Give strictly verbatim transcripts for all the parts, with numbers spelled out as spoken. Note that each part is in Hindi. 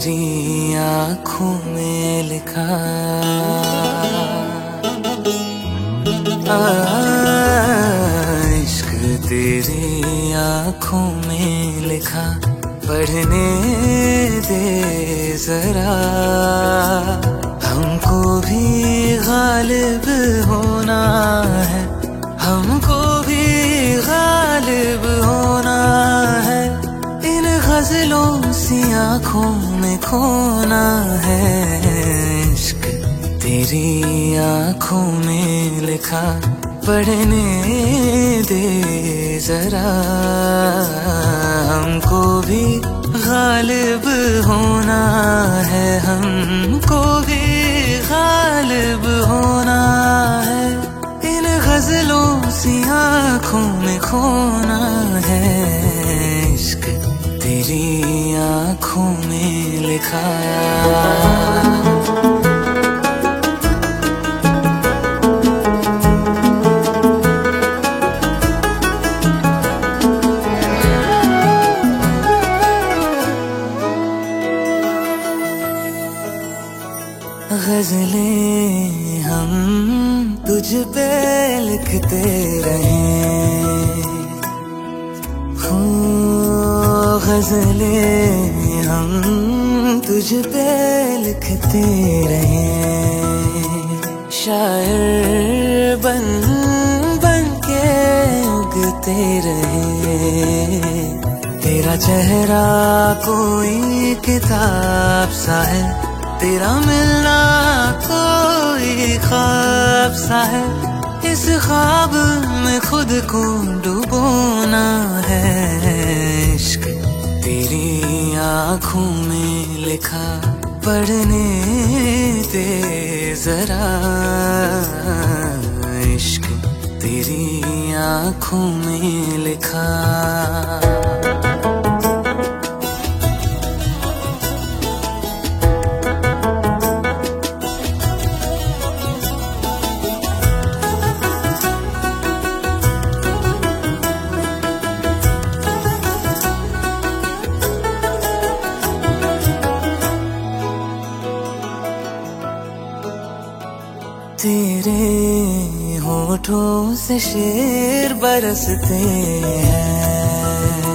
तेरी आँखों में लिखा, आ, इश्क तेरी आँखों में लिखा, पढ़ने दे जरा, हमको भी गालिब होना है, हमको भी गालिब होना है, इन गजलों सी आँखों में खोना है। इश्क तेरी आँखों में लिखा, पढ़ने दे जरा, हमको भी गालिब होना है, हमको भी गालिब होना है, इन गजलों सी आँखों में खोना है। इश्क तेरी आँखों में लिखा। गजलें हम तुझ पे लिखते रहे, हो गजलें हम तुझ पे लिखते रहे, शायर बन बन के उगते रहे, तेरा चेहरा कोई किताब सा है, तेरा मिलना कोई ख्वाब सा है, इस ख्वाब में खुद को डुबोना है। इश्क तेरी आँखों में लिखा, पढ़ने दे जरा, इश्क तेरी आँखों में लिखा। तेरे होठों से शेर बरसते हैं,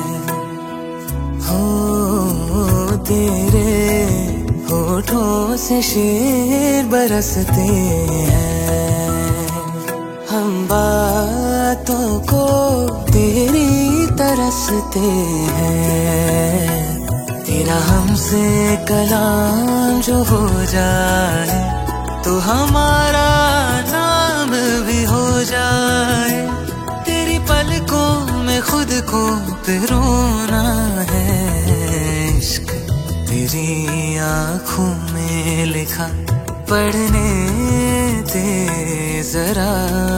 हो तेरे होठों से शेर बरसते हैं, हम बातों को तेरी तरसते हैं, तेरा हमसे कलाम जो हो जाए तो हमारा नाम भी हो जाए, तेरी पलकों में खुद को पिरोना है। इश्क तेरी आँखों में लिखा, पढ़ने दे जरा,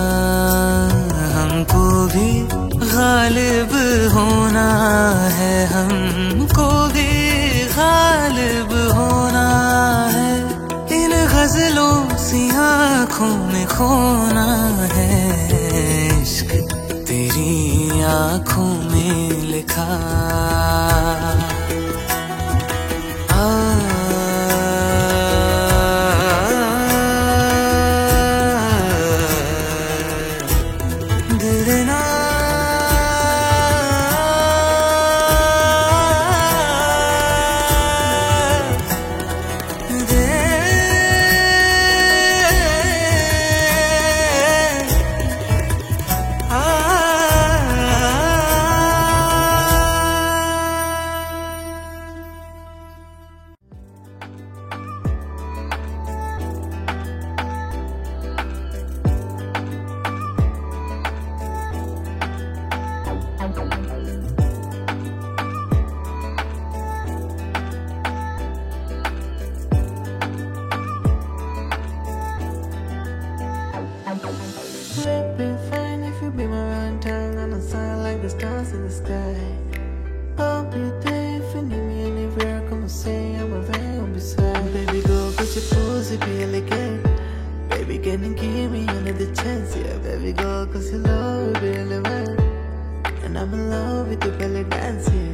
हमको भी गालिब होना है, हमको भी गालिब होना है, इन गजलों सी आँखों में खोना है। इश्क तेरी आँखों में लिखा। We'd be fine if you be my right tongue on a sign like the stars in the sky. I'll be there if you need me anywhere. Come and say I'm around beside. Baby girl, cause your pussy be elegant. Baby, can you give me another chance? Yeah, baby girl, cause your love will be relevant. And I'm in love with your belly dance, yeah.